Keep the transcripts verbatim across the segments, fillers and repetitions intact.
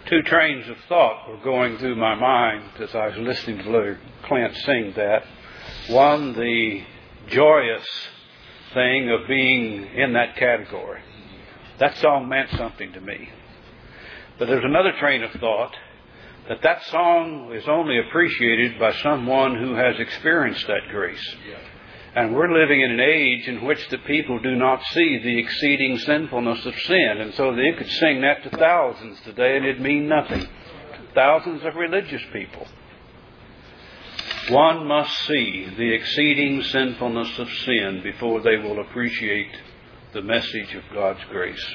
Two trains of thought were going through my mind as I was listening to Brother Clint sing that. One, the joyous thing of being in that category. That song meant something to me. But there's another train of thought that that song is only appreciated by someone who has experienced that grace. And we're living in an age in which the people do not see the exceeding sinfulness of sin. And so they could sing that to thousands today and it'd mean nothing. Thousands of religious people. One must see the exceeding sinfulness of sin before they will appreciate the message of God's grace.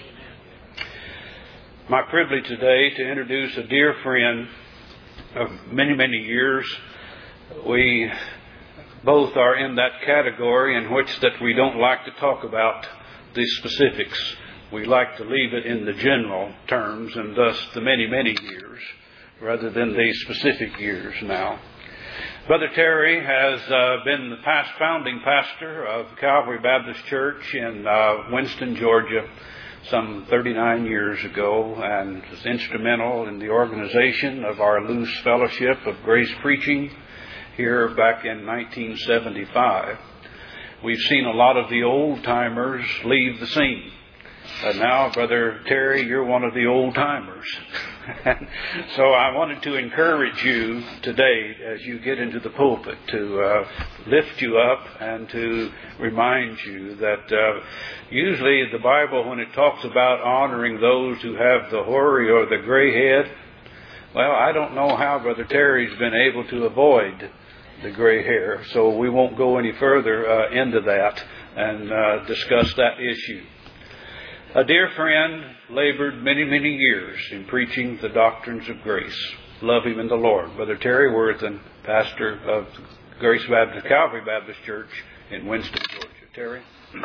My privilege today to introduce a dear friend of many, many years. We both are in that category in which that we don't like to talk about the specifics. We like to leave it in the general terms and thus the many, many years rather than the specific years now. Brother Terry has uh, been the past founding pastor of Calvary Baptist Church in uh, Winston, Georgia, some thirty-nine years ago, and was instrumental in the organization of our loose fellowship of grace preaching here back in nineteen seventy-five. We've seen a lot of the old-timers leave the scene. And now, Brother Terry, you're one of the old-timers. So I wanted to encourage you today as you get into the pulpit to uh, lift you up and to remind you that uh, usually the Bible, when it talks about honoring those who have the hoary or the gray head, well, I don't know how Brother Terry's been able to avoid the gray hair, so we won't go any further uh, into that and uh, discuss that issue. A dear friend labored many, many years in preaching the doctrines of grace. Love him in the Lord. Brother Terry Worthen, pastor of Grace Baptist, Calvary Baptist Church in Winston, Georgia. Terry?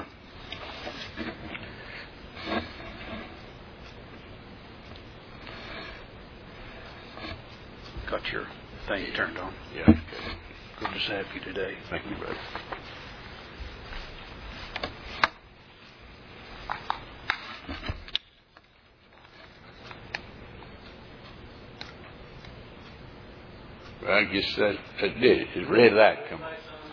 Got your thing turned on? Yeah. Okay. Good to have you today. Thank you, brother. Well, I guess that, that did it. His red light come on.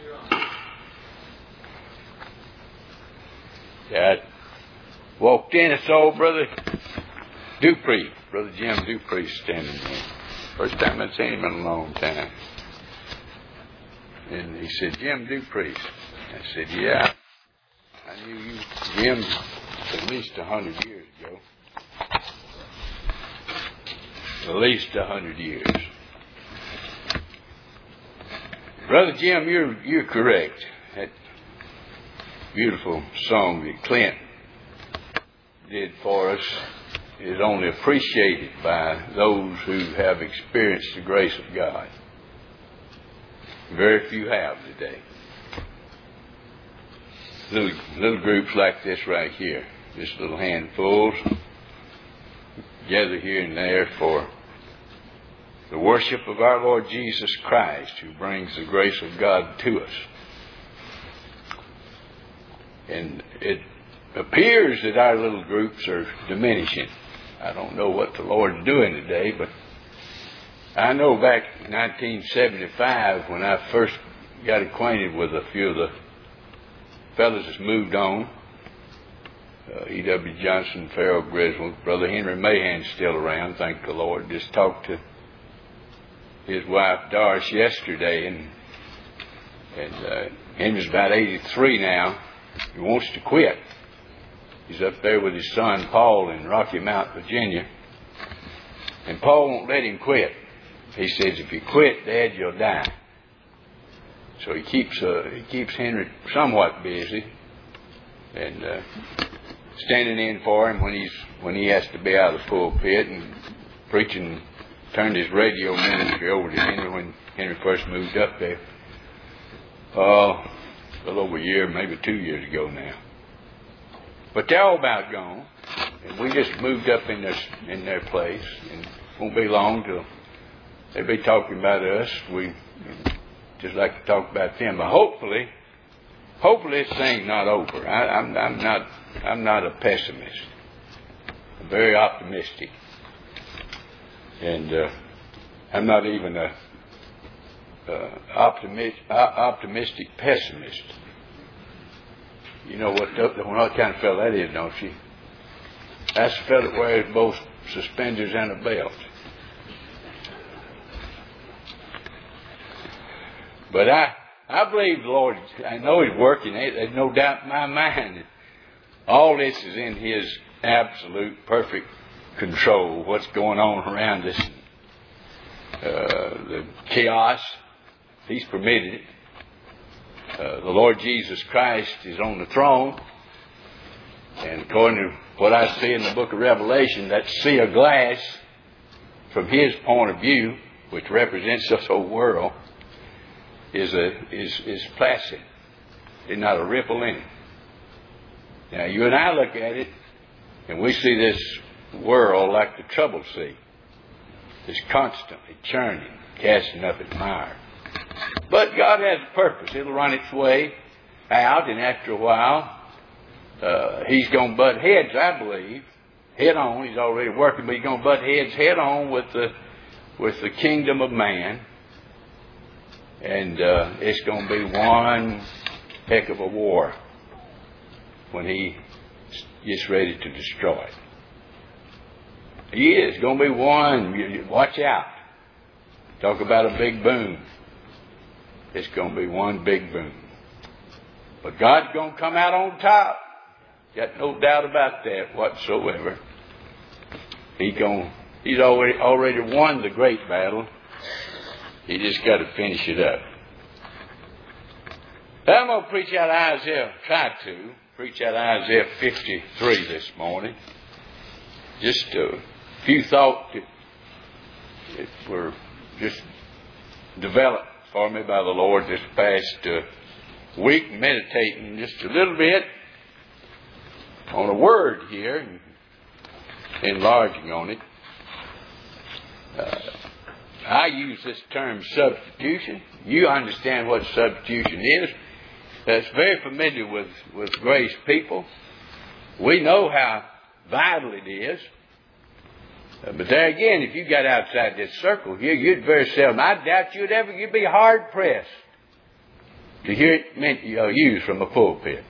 Yeah, I walked in and saw Brother Dupree, Brother Jim Dupree standing there. First time I'd seen him in a long time. And he said, Jim Dupree. I said, yeah. I knew you, Jim, at least a hundred years ago. At least a hundred years. Brother Jim, you're you're correct. That beautiful song that Clint did for us is only appreciated by those who have experienced the grace of God. Very few have today. Little, little groups like this right here, just little handfuls, gather here and there for the worship of our Lord Jesus Christ, who brings the grace of God to us. And it appears that our little groups are diminishing. I don't know what the Lord's doing today, but I know back in nineteen seventy-five when I first got acquainted with a few of the fellows that's moved on, uh, E W Johnson, Farrell Griswold, Brother Henry Mahan's still around, thank the Lord. Just talked to his wife Doris yesterday, and and uh, Henry's about eighty-three now. He wants to quit. He's up there with his son Paul in Rocky Mount, Virginia, and Paul won't let him quit. He says, if you quit, Dad, you'll die. So he keeps uh, he keeps Henry somewhat busy and uh, standing in for him when he's when he has to be out of the pulpit and preaching. Turned his radio ministry over to Henry when Henry first moved up there. Oh, uh, a little over a year, maybe two years ago now. But they're all about gone, and we just moved up in their in their place, and won't be long till they'll be talking about us. We just like to talk about them, but hopefully, hopefully this thing's not over. I, I'm, I'm not I'm not a pessimist. I'm very optimistic. And uh, I'm not even a uh, optimist, uh, optimistic pessimist. You know what, the, what kind of fellow that is, don't you? That's the fellow that wears both suspenders and a belt. But I, I believe the Lord, I know He's working. There's no doubt in my mind that all this is in His absolute, perfect control. What's going on around us, uh, the chaos, He's permitted it. Uh, the Lord Jesus Christ is on the throne. And according to what I see in the book of Revelation, that sea of glass, from His point of view, which represents this whole world, is a is is placid. There's not a ripple in it. Now you and I look at it, and we see this world like the troubled sea. It's constantly churning, casting up its mire. But God has a purpose. It'll run its way out, and after a while, uh, He's going to butt heads, I believe, head on. He's already working, but He's going to butt heads head on with the with the kingdom of man. And uh, it's going to be one heck of a war when He gets ready to destroy it. He is going to be one. Watch out. Talk about a big boom. It's going to be one big boom. But God's going to come out on top. Got no doubt about that whatsoever. He's going. He's already already won the great battle. He just got to finish it up. I'm going to preach out of Isaiah, try to preach out of Isaiah fifty-three this morning. Just a few thoughts that, that were just developed for me by the Lord this past uh, week, meditating just a little bit on a word here and enlarging on it. Uh, I use this term substitution. You understand what substitution is. That's very familiar with, with grace people. We know how vital it is. Uh, but there again, if you got outside this circle here, you'd very seldom, I doubt you'd ever, you'd be hard pressed to hear it meant, uh, used from a pulpit.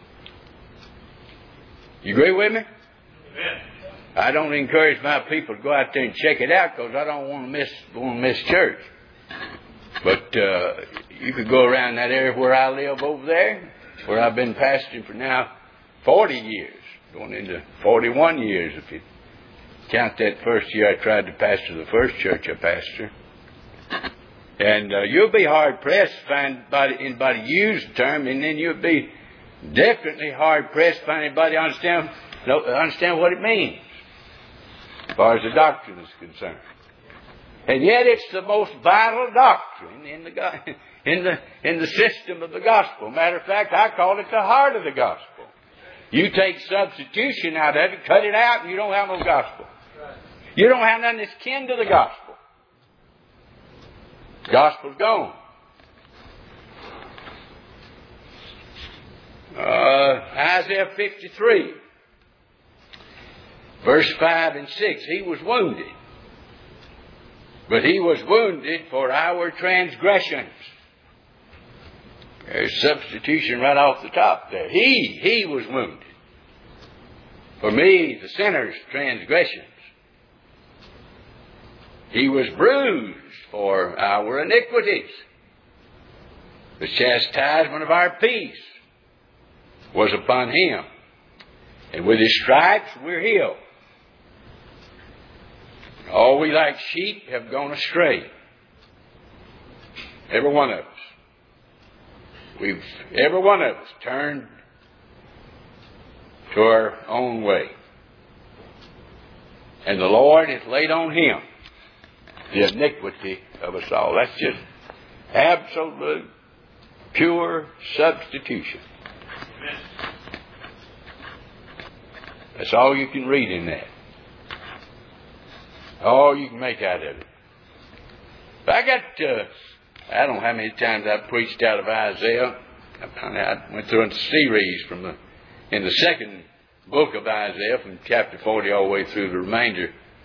You agree with me? Amen. I don't encourage my people to go out there and check it out because I don't want to miss want to miss church. But uh, you could go around that area where I live over there, where I've been pastoring for now forty years, going into forty-one years if you count that first year I tried to pastor the first church I pastored. And uh, you'll be hard pressed to find anybody, anybody use the term, and then you'll be definitely hard pressed to find anybody understand understand what it means, as far as the doctrine is concerned. And yet it's the most vital doctrine in the in the in the system of the gospel. Matter of fact, I call it the heart of the gospel. You take substitution out of it, cut it out, and you don't have no gospel. You don't have nothing that's kin to the gospel. The gospel's gone. Uh, Isaiah fifty-three. Verse five and six, He was wounded, but He was wounded for our transgressions. There's substitution right off the top there. He, He was wounded for me, the sinner's transgressions. He was bruised for our iniquities. The chastisement of our peace was upon Him, and with His stripes we're healed. All we like sheep have gone astray. Every one of us. We've, every one of us turned to our own way. And the Lord has laid on Him the iniquity of us all. That's just absolute, pure substitution. That's all you can read in that. All you can make out of it. But I got, uh, I don't know how many times I've preached out of Isaiah. I went through a series from the, in the second book of Isaiah, from chapter forty all the way through the remainder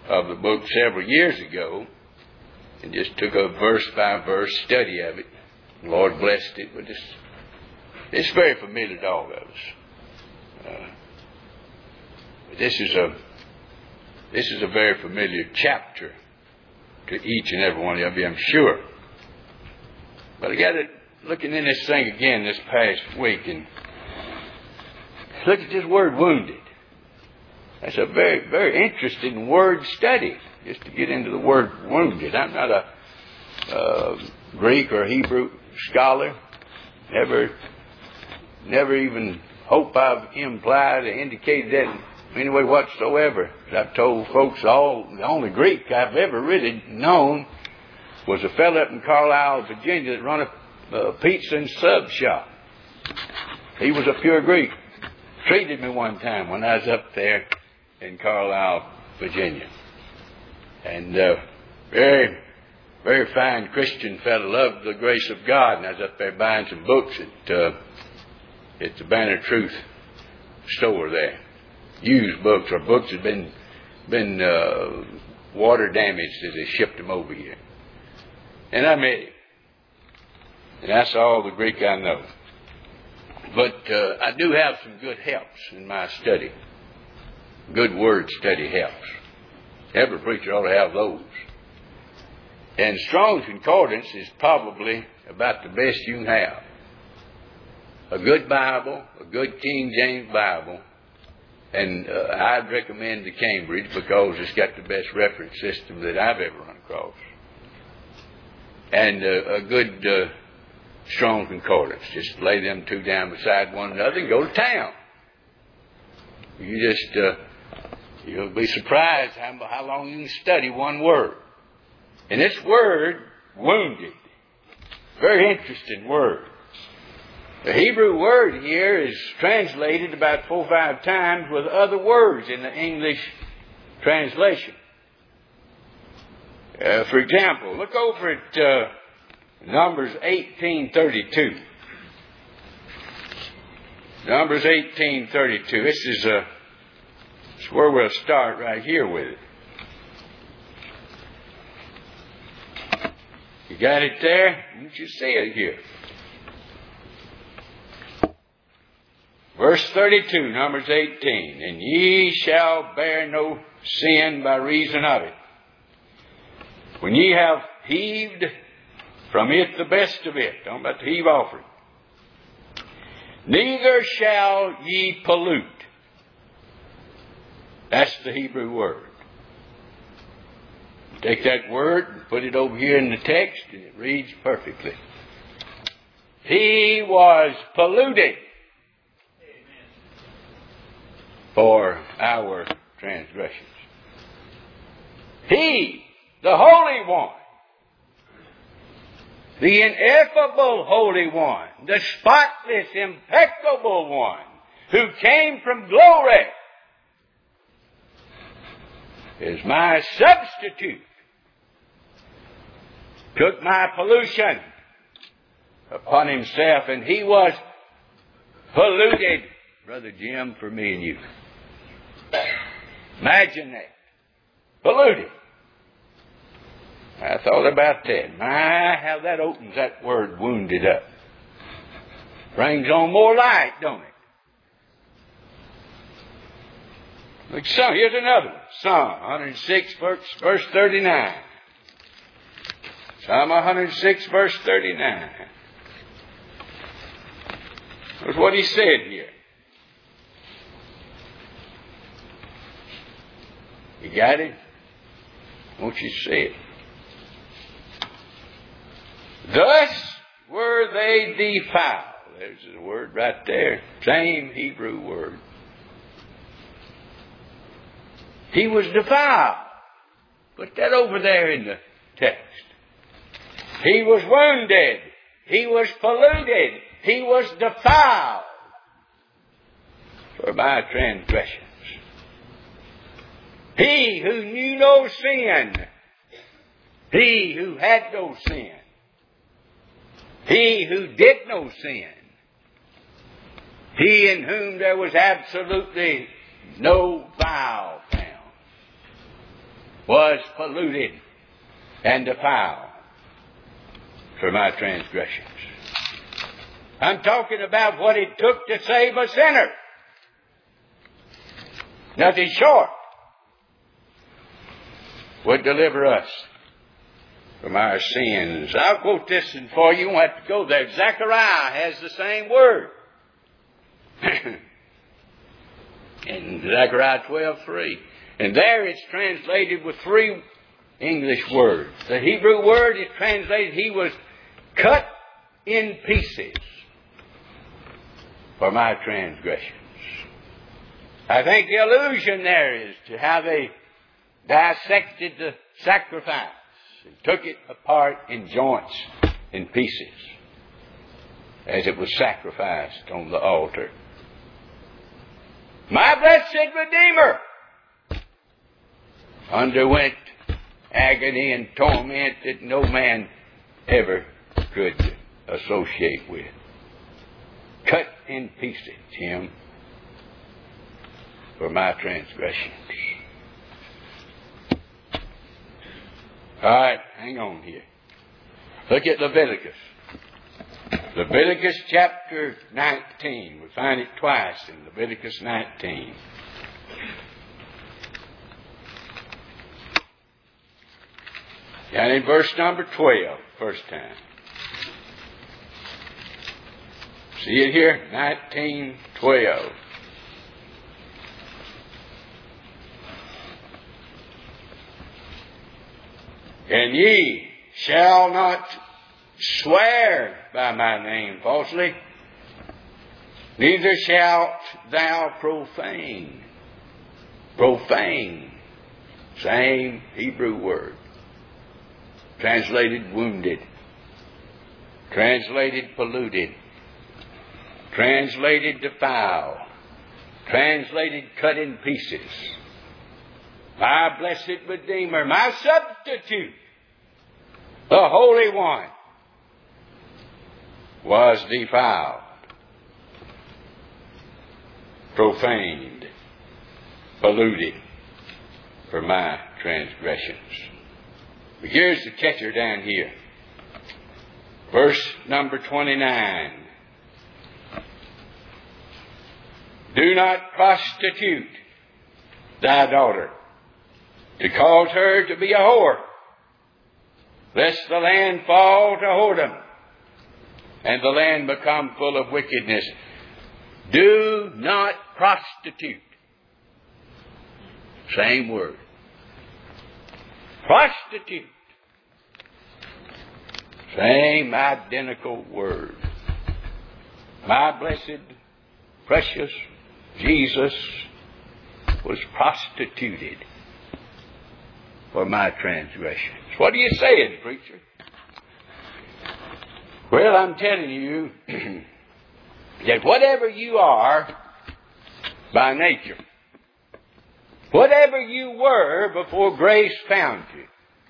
of the book several years ago and just took a verse by verse study of it. The Lord blessed it, but it's, it's very familiar to all of us. Uh, this is a this is a very familiar chapter to each and every one of you, I'm sure. But I got it looking in this thing again this past week and look at this word wounded. That's a very, very interesting word study, just to get into the word wounded. I'm not a uh, Greek or Hebrew scholar. Never, never even hope I've implied or indicated that in any way whatsoever. I've told folks all, the only Greek I've ever really known was a fellow up in Carlisle, Virginia that run a uh, pizza and sub shop. He was a pure Greek. Treated me one time when I was up there in Carlisle, Virginia. And uh, very, very fine Christian fellow, loved the grace of God. And I was up there buying some books at, uh, at the Banner Truth store there. Used books, or books that had been, been uh, water damaged as they shipped them over here. And I met him. And that's all the Greek I know. But uh, I do have some good helps in my study. Good word study helps. Every preacher ought to have those. And Strong's Concordance is probably about the best you can have. A good Bible, a good King James Bible, and uh, I'd recommend the Cambridge because it's got the best reference system that I've ever run across. And uh, a good uh, Strong's Concordance. Just lay them two down beside one another and go to town. You just... Uh, You'll be surprised how, how long you can study one word. And this word, wounded, very interesting word. The Hebrew word here is translated about four or five times with other words in the English translation. Uh, for example, look over at uh, Numbers eighteen thirty-two. Numbers eighteen thirty-two. This is a... That's where we'll start right here with it. You got it there? Don't you see it here? Verse thirty-two, Numbers eighteen. And ye shall bear no sin by reason of it. When ye have heaved from it the best of it. Talking about the heave offering. Neither shall ye pollute. That's the Hebrew word. Take that word and put it over here in the text, and it reads perfectly. He was polluted for our transgressions. He, the Holy One, the ineffable Holy One, the spotless, impeccable One, who came from glory, is my substitute. Took my pollution upon himself, and he was polluted, Brother Jim, for me and you. Imagine that. Polluted. I thought about that. My, how that opens that word wounded up. Brings on more light, don't it? Look, so here's another one. Psalm one hundred six, verse, verse thirty-nine. Psalm one hundred six, verse thirty-nine. That's what he said here. You got it? Won't you say it? Thus were they defiled. There's the word right there. Same Hebrew word. He was defiled. Put that over there in the text. He was wounded. He was polluted. He was defiled for my transgressions. He who knew no sin. He who had no sin. He who did no sin. He in whom there was absolutely no guile found. was polluted and defiled for my transgressions. I'm talking about what it took to save a sinner. Nothing short would deliver us from our sins. I'll quote this for you. You won't have to go there. Zechariah has the same word. In Zechariah twelve three. And there it's translated with three English words. The Hebrew word is translated, he was cut in pieces for my transgressions. I think the allusion there is to how they dissected the sacrifice and took it apart in joints, in pieces, as it was sacrificed on the altar. My blessed Redeemer underwent agony and torment that no man ever could associate with. Cut in pieces, him, for my transgressions. All right, hang on here. Look at Leviticus. Leviticus chapter nineteen. We find it twice in Leviticus nineteen. And in verse number twelve, first time. See it here? nineteen twelve. And ye shall not swear by my name falsely, neither shalt thou profane. Profane. Same Hebrew word. Translated wounded. Translated polluted. Translated defiled. Translated cut in pieces. My blessed Redeemer, my substitute, the Holy One, was defiled, profaned, polluted for my transgressions. But here's the catcher down here. Verse number twenty-nine. Do not prostitute thy daughter, to cause her to be a whore, lest the land fall to whoredom, and the land become full of wickedness. Do not prostitute. Same word. Prostitute. Same identical word. My blessed, precious Jesus was prostituted for my transgressions. What are you saying, preacher? Well, I'm telling you that whatever you are by nature, whatever you were before grace found you,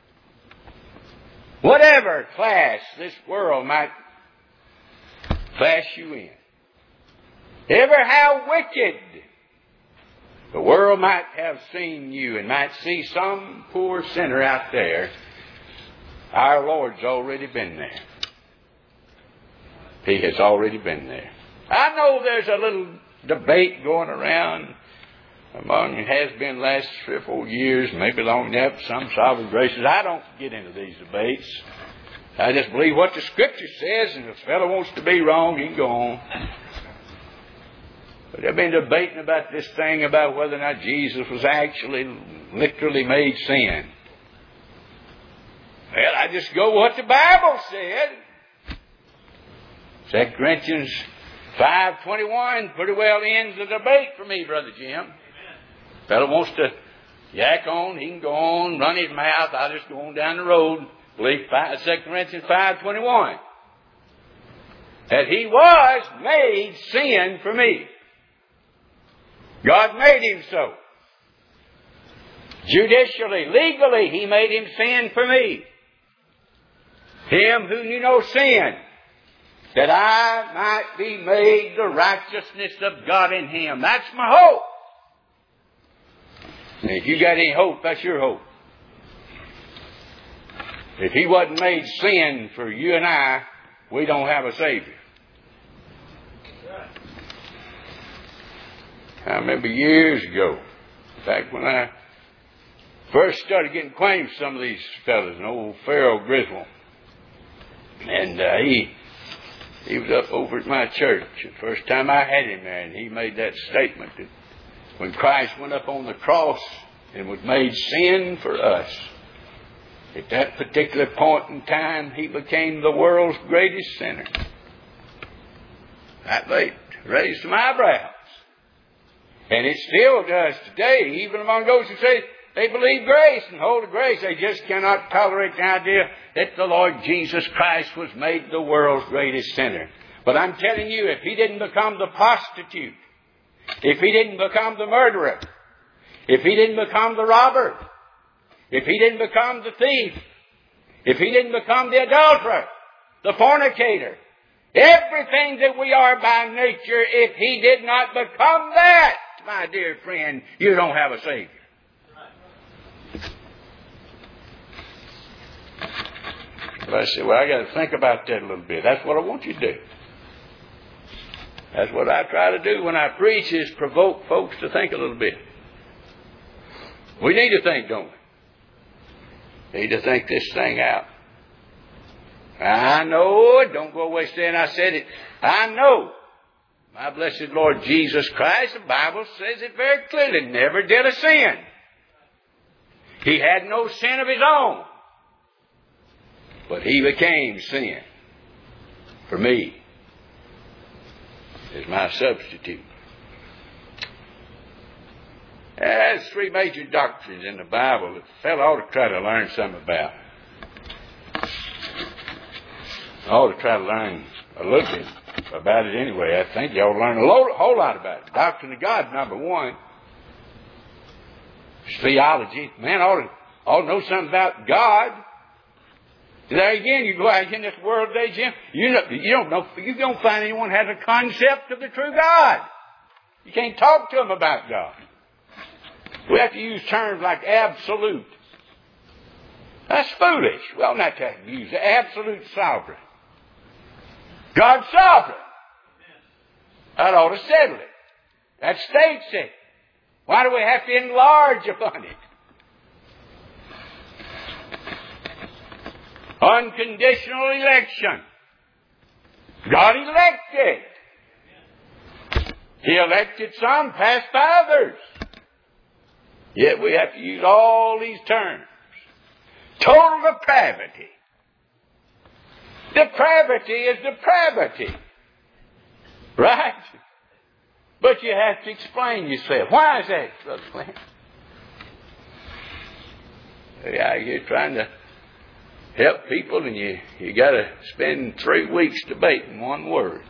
whatever class this world might class you in, ever how wicked the world might have seen you and might see some poor sinner out there, our Lord's already been there. He has already been there. I know there's a little debate going around among, it has been last three or four years, maybe long enough, some sovereign graces. I don't get into these debates. I just believe what the Scripture says, and if a fellow wants to be wrong, he can go on. But they've been debating about this thing about whether or not Jesus was actually literally made sin. Well, I just go what the Bible said. Second Corinthians five twenty-one pretty well ends the debate for me, Brother Jim. If fellow wants to yak on, he can go on, run his mouth. I'll just go on down the road. Believe Second Corinthians five twenty-one. That he was made sin for me. God made him so. Judicially, legally, he made him sin for me. Him who knew no sin, that I might be made the righteousness of God in him. That's my hope. And if you got any hope, that's your hope. If He wasn't made sin for you and I, we don't have a Savior. I remember years ago, back when I first started getting acquainted with some of these fellas, an old Pharaoh Griswold. And uh, he he was up over at my church the first time I had him there, and he made that statement that when Christ went up on the cross and was made sin for us, at that particular point in time, He became the world's greatest sinner. That made, raised some eyebrows. And it still does today, even among those who say they believe grace and hold to grace. They just cannot tolerate the idea that the Lord Jesus Christ was made the world's greatest sinner. But I'm telling you, if He didn't become the prostitute, if He didn't become the murderer, if He didn't become the robber, if He didn't become the thief, if He didn't become the adulterer, the fornicator, everything that we are by nature, if He did not become that, my dear friend, you don't have a Savior. But I said, well, I got to think about that a little bit. That's what I want you to do. That's what I try to do when I preach, is provoke folks to think a little bit. We need to think, don't we? Need to think this thing out. I know it. Don't go away saying I said it. I know. My blessed Lord Jesus Christ, the Bible says it very clearly, never did a sin. He had no sin of His own. But He became sin for me as my substitute. There's three major doctrines in the Bible that a fellow ought to try to learn something about. I ought to try to learn a little bit about it anyway. I think you ought to learn a lo- whole lot about it. Doctrine of God, number one. It's theology. Man ought to, ought to know something about God. There again, you go out in this world today, Jim. You know, you don't know. You don't find anyone has a concept of the true God. You can't talk to them about God. We have to use terms like absolute. That's foolish. Well, not to use absolute sovereign. God's sovereign. That ought to settle it. That states it. Why do we have to enlarge upon it? Unconditional election. God elected. He elected some, passed by others. Yet we have to use all these terms. Total depravity. Depravity is depravity. Right? But you have to explain yourself. Why is that, Brother Clint? Yeah, you're trying to help people, and you, you got to spend three weeks debating one word.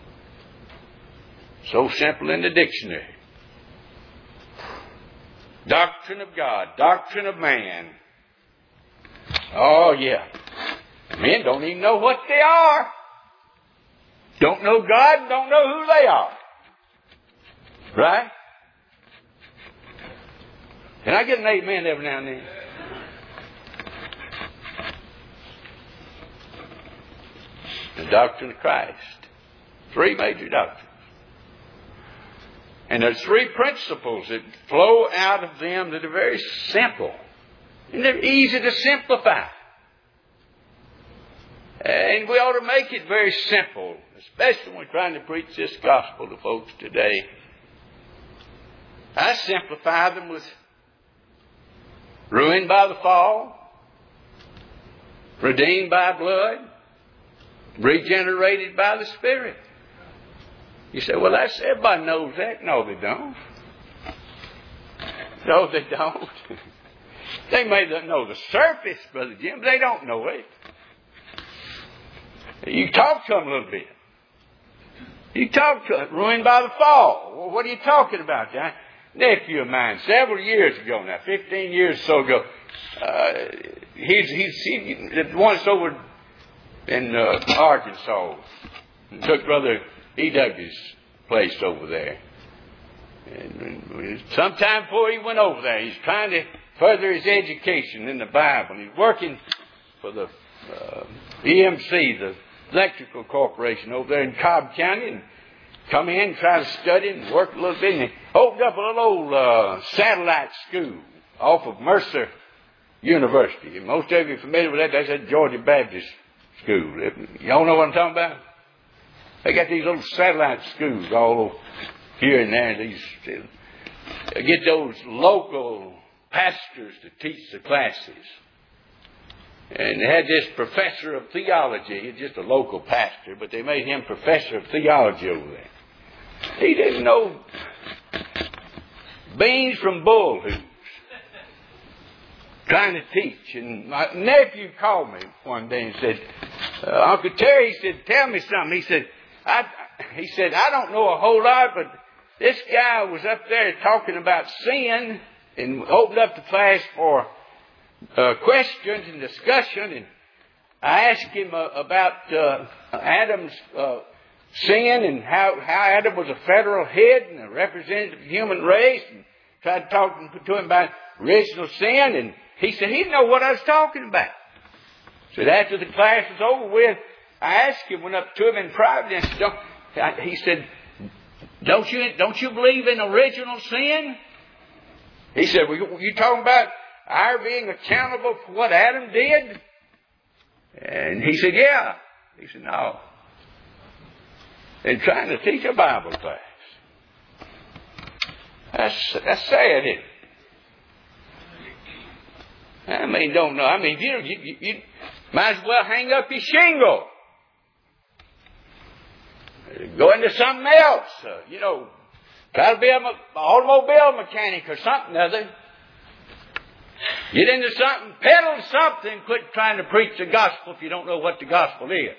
So simple in the dictionary. Doctrine of God, doctrine of man. Oh, yeah. Men don't even know what they are. Don't know God, don't know who they are. Right? Can I get an amen every now and then? The doctrine of Christ. Three major doctrines. And there's three principles that flow out of them that are very simple. And they're easy to simplify. And we ought to make it very simple, especially when we're trying to preach this gospel to folks today. I simplify them with ruined by the fall, redeemed by blood, regenerated by the Spirit. You say, well, that's, everybody knows that. No, they don't. No, they don't. They may know the surface, Brother Jim, but they don't know it. You talk to them a little bit. You talk to them, ruined by the fall. Well, what are you talking about, John? Nephew of mine, several years ago now, fifteen years or so ago, uh, he's, he's, he, once over in uh, Arkansas, took Brother E. Douglas' place over there. And sometime before he went over there, he's trying to further his education in the Bible. He's working for the uh, E M C, the Electrical Corporation over there in Cobb County, and come in, try to study and work a little bit, and they opened up a little old uh, satellite school off of Mercer University. And most of you are familiar with that. That's at Georgia Baptist School. Y'all know what I'm talking about? They got these little satellite schools all here and there. These they get those local pastors to teach the classes. And they had this professor of theology, just a local pastor, but they made him professor of theology over there. He didn't know beans from bull hoops. Trying to teach. And my nephew called me one day and said, uh, Uncle Terry, he said, tell me something. He said, I, he said, I don't know a whole lot, but this guy was up there talking about sin and opened up the class for uh, questions and discussion. And I asked him uh, about uh, Adam's uh, sin and how, how Adam was a federal head and a representative of the human race, and tried to talk to him about original sin. And he said he didn't know what I was talking about. So after the class was over with, I asked him, went up to him in private, and I said, don't, he said, don't you, don't you believe in original sin? He said, well, you talking about our being accountable for what Adam did? And he said, yeah. He said, no. And trying to teach a Bible class. That's, that's sad, isn't it? I mean, don't know. I mean, you, you, you might as well hang up your shingle. Go into something else. Uh, you know, try to be an automobile mechanic or something other. Get into something, peddle something, quit trying to preach the gospel if you don't know what the gospel is.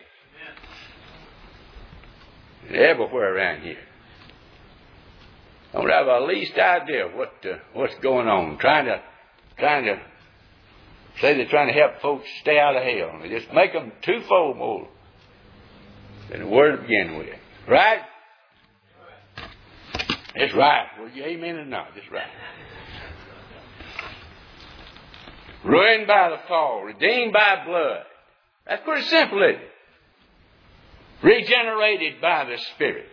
It's everywhere around here. Don't have the least idea what uh, what's going on. Trying to, trying to say they're trying to help folks stay out of hell. They just make them twofold more than the word to begin with. Right? It's right. Whether you amen or not, it's right. Ruined by the fall, redeemed by blood. That's pretty simple, isn't it? Regenerated by the Spirit.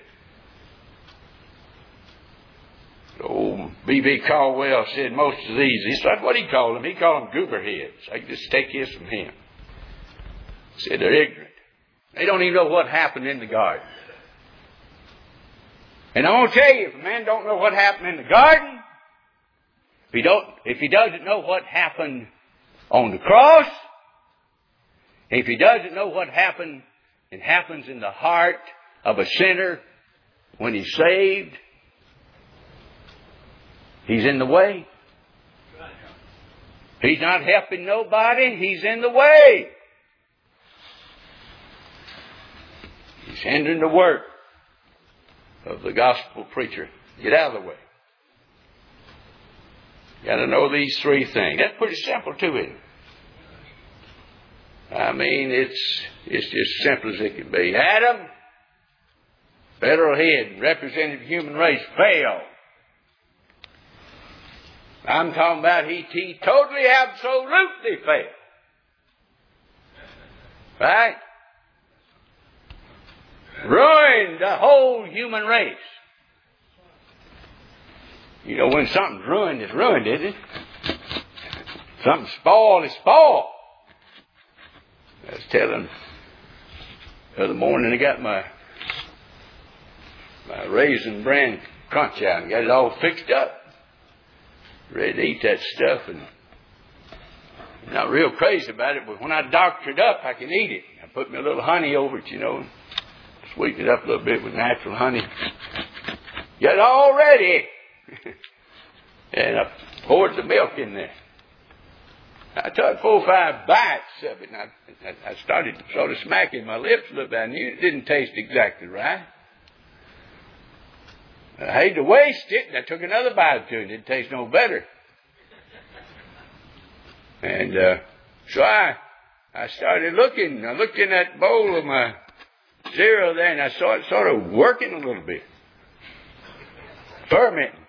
Old B B Caldwell said most of these, he said, what did he call them? He called them goober heads. I can just take this from him. He said they're ignorant. They don't even know what happened in the garden. And I want to tell you, if a man don't know what happened in the garden, if he don't, if he doesn't know what happened on the cross, if he doesn't know what happened and happens in the heart of a sinner when he's saved, he's in the way. He's not helping nobody. He's in the way. He's hindering the work of the gospel preacher. Get out of the way. You got to know these three things. That's pretty simple too, isn't it? I mean, it's it's just simple as it can be. Adam, federal head, representative of the human race, failed. I'm talking about he, he totally, absolutely failed. Right? Ruined the whole human race. You know, when something's ruined, it's ruined, isn't it? Something's spoiled, it's spoiled. I was telling the other morning, I got my my Raisin Bran Crunch out and got it all fixed up. Ready to eat that stuff, and I'm not real crazy about it, but when I doctor it up, I can eat it. I put me a little honey over it, you know, and sweeten it up a little bit with natural honey. Got it all ready. And I poured the milk in there. I took four or five bites of it, and I, I started sort of smacking my lips a little bit. I knew it didn't taste exactly right. I hated to waste it, and I took another bite or two, and it didn't taste no better. And uh, so I I started looking. I looked in that bowl of my cereal there, and I saw it sort of working a little bit. Fermenting.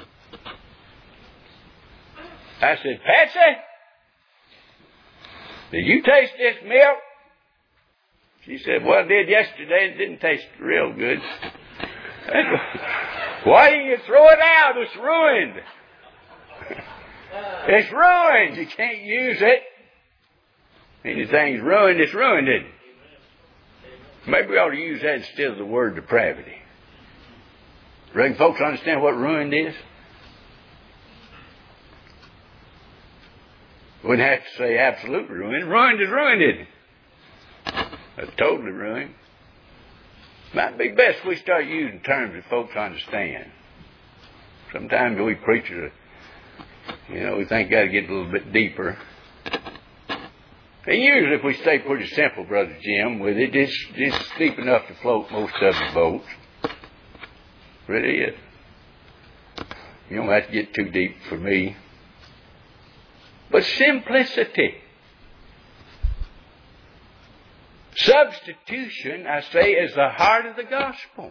I said, Patsy, Did you taste this milk? She said, well, I did yesterday. It didn't taste real good. Why do you throw it out? It's ruined. It's ruined. You can't use it. Anything's ruined, it's ruined, isn't it? Maybe we ought to use that instead of the word depravity. Reckon folks understand what ruined is? Wouldn't have to say absolute ruin. Ruined is ruined, isn't it? That's totally ruined. Might be best we start using terms that folks understand. Sometimes we preachers, you know, we think got to get a little bit deeper. And usually if we stay pretty simple, Brother Jim, with it, it's, it's deep enough to float most of the boats. It really is. You don't have to get too deep for me. But simplicity. Substitution, I say, is the heart of the gospel.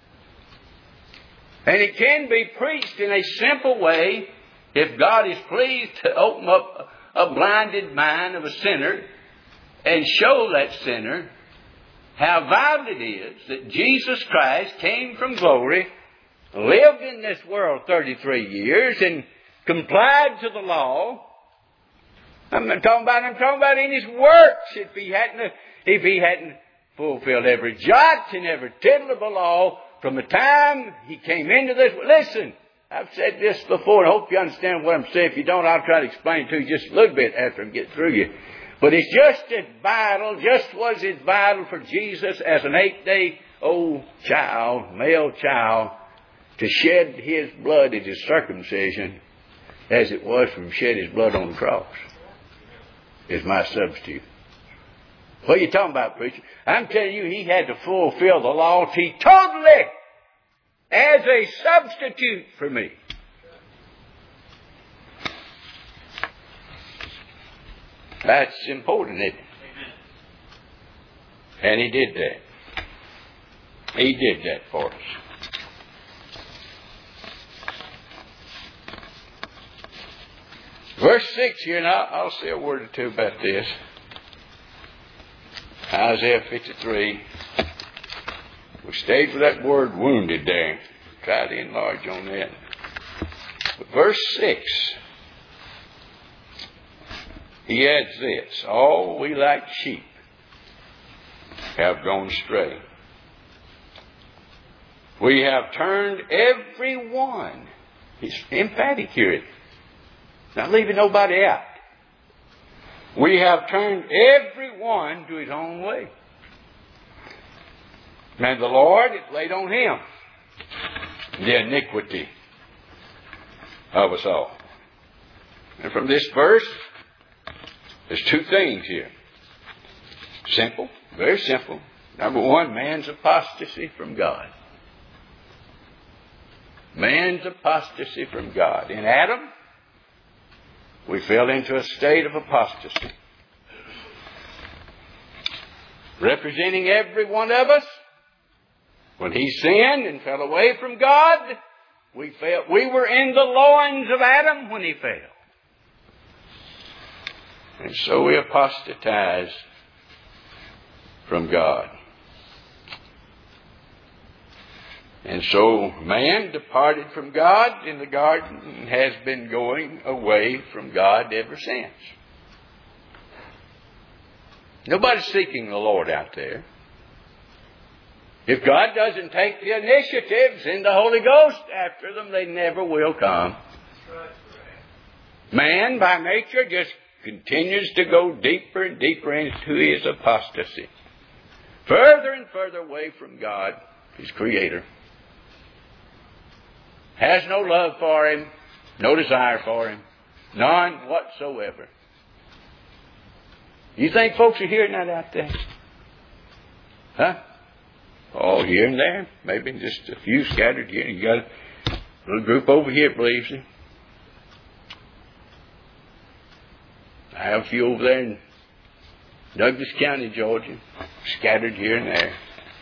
And it can be preached in a simple way if God is pleased to open up a blinded mind of a sinner and show that sinner how vital it is that Jesus Christ came from glory, lived in this world thirty-three years, and complied to the law. I'm not talking about, I'm talking about in His works. If He hadn't, if He hadn't fulfilled every jot and every tittle of the law from the time He came into this. Listen, I've said this before, and I hope you understand what I'm saying. If you don't, I'll try to explain it to you just a little bit after I get through you. But it's just as vital, just was as vital for Jesus as an eight-day-old child, male child, to shed His blood at His circumcision as it was for Him to shed His blood on the cross. Is my substitute. What are you talking about, preacher? I'm telling you, He had to fulfill the law totally as a substitute for me. That's important, isn't it? And He did that. He did that for us. Verse six here, and I'll, I'll say a word or two about this. Isaiah fifty-three. We stayed with that word wounded there. Try to enlarge on that. But verse six, he adds this: all we like sheep have gone astray. We have turned every one. He's emphatic here. Not leaving nobody out. We have turned every one to his own way. And the Lord has laid on Him the iniquity of us all. And from this verse, there's two things here. Simple, very simple. Number one, man's apostasy from God. Man's apostasy from God. In Adam, we fell into a state of apostasy. Representing every one of us, when he sinned and fell away from God, we fell, we were in the loins of Adam when he fell. And so we apostatized from God. And so man departed from God in the garden and has been going away from God ever since. Nobody's seeking the Lord out there. If God doesn't take the initiative, send the Holy Ghost after them, they never will come. Man, by nature, just continues to go deeper and deeper into his apostasy. Further and further away from God, His Creator. Has no love for Him, no desire for Him, none whatsoever. You think folks are hearing that out there? Huh? Oh, here and there. Maybe just a few scattered here. You got a little group over here that believes it. I have a few over there in Douglas County, Georgia, scattered here and there.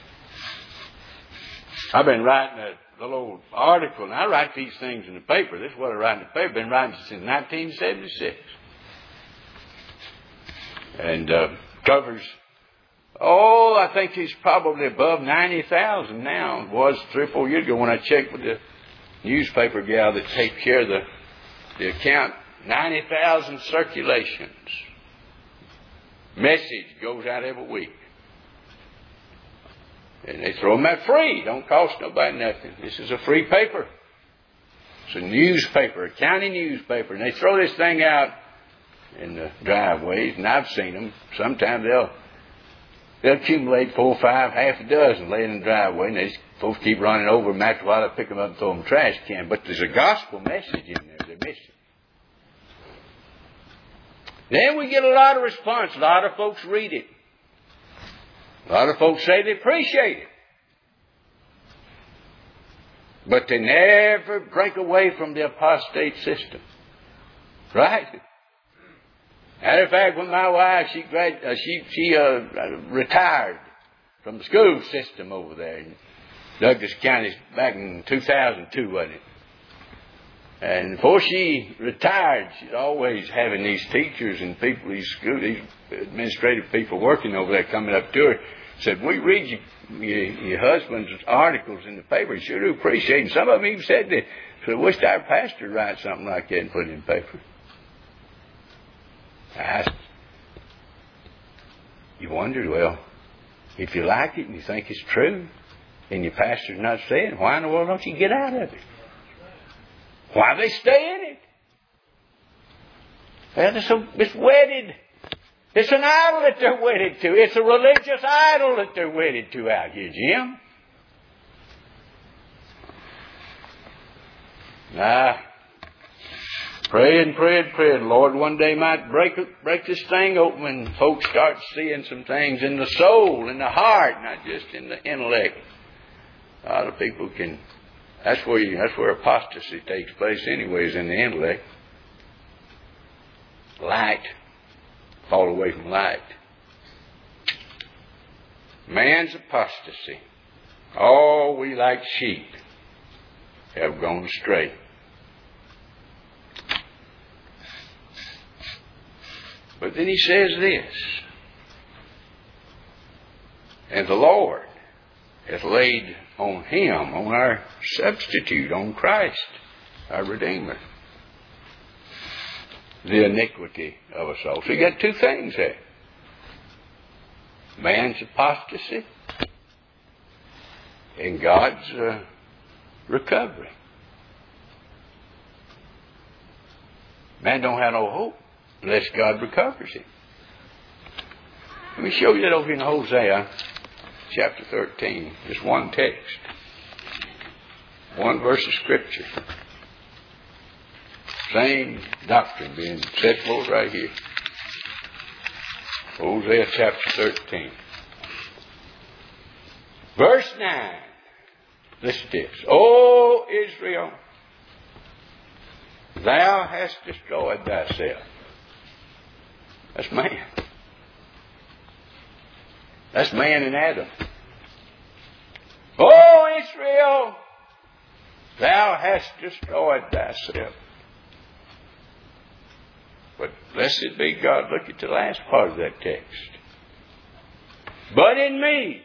I've been writing a little old article, and I write these things in the paper. This is what I write in the paper. I've been writing since nineteen seventy-six. And uh, covers, oh, I think he's probably above ninety thousand now. It was three or four years ago when I checked with the newspaper gal that takes care of the, the account. ninety thousand circulations. Message goes out every week. And they throw them out free. Don't cost nobody nothing. This is a free paper. It's a newspaper, a county newspaper. And they throw this thing out in the driveways, and I've seen them. Sometimes they'll they'll accumulate four, five, half a dozen laying in the driveway, and they folks keep running over them. After a while, they pick them up and throw them in the trash can. But there's a gospel message in there they're missing. Then we get a lot of response. A lot of folks read it. A lot of folks say they appreciate it. But they never break away from the apostate system. Right? Matter of fact, when my wife, she grad, uh, she, she uh, retired from the school system over there in Douglas County back in two thousand two, wasn't it? And before she retired, she's always having these teachers and people, these school, these administrative people working over there coming up to her. Said, we read your, your, your husband's articles in the paper. You sure do appreciate it. And some of them even said that, so I wished our pastor would write something like that and put it in the paper. I asked, you wondered, well, if you like it and you think it's true, and your pastor's not saying, why in the world don't you get out of it? Why do they stay in it? Well, they're so it's wedded. It's an idol that they're wedded to. It's a religious idol that they're wedded to out here, Jim. Ah, pray and pray and pray. Lord, one day might break break this thing open and folks start seeing some things in the soul, in the heart, not just in the intellect. A lot of people can. That's where you, that's where apostasy takes place, anyways, in the intellect. Light. Fall away from light. Man's apostasy. All we like sheep have gone astray. But then he says this, and the Lord hath laid on him, on our substitute, on Christ, our Redeemer, the iniquity of us all. So you got two things there. Man's apostasy and God's uh, recovery. Man don't have no hope unless God recovers him. Let me show you that over in Hosea chapter thirteen. Just one text. One verse of Scripture. Same doctrine being set forth right here. Hosea chapter thirteen. Verse nine. Listen to this. O Israel, thou hast destroyed thyself. That's man. That's man and Adam. O Israel, thou hast destroyed thyself. But blessed be God. Look at the last part of that text. But in me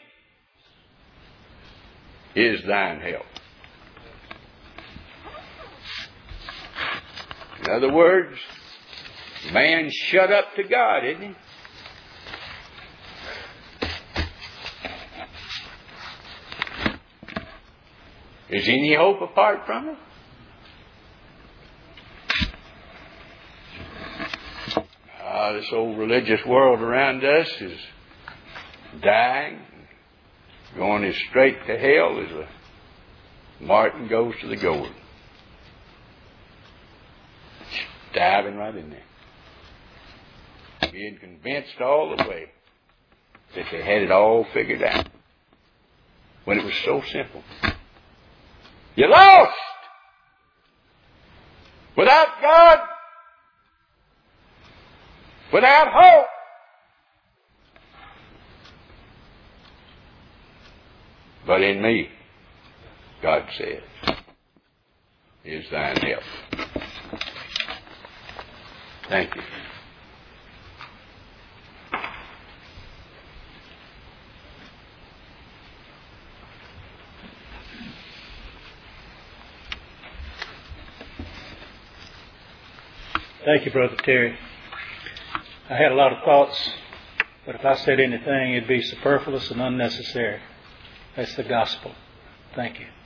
is thine help. In other words, man shut up to God, isn't he? Is any hope apart from it? Ah, this old religious world around us is dying, going as straight to hell as a marten goes to the gourd. Diving right in there. Being convinced all the way that they had it all figured out. When it was so simple. You're lost! Without God, without hope, but in me, God says, is thine help. Thank you. Thank you, Brother Terry. I had a lot of thoughts, but if I said anything, it'd be superfluous and unnecessary. That's the gospel. Thank you.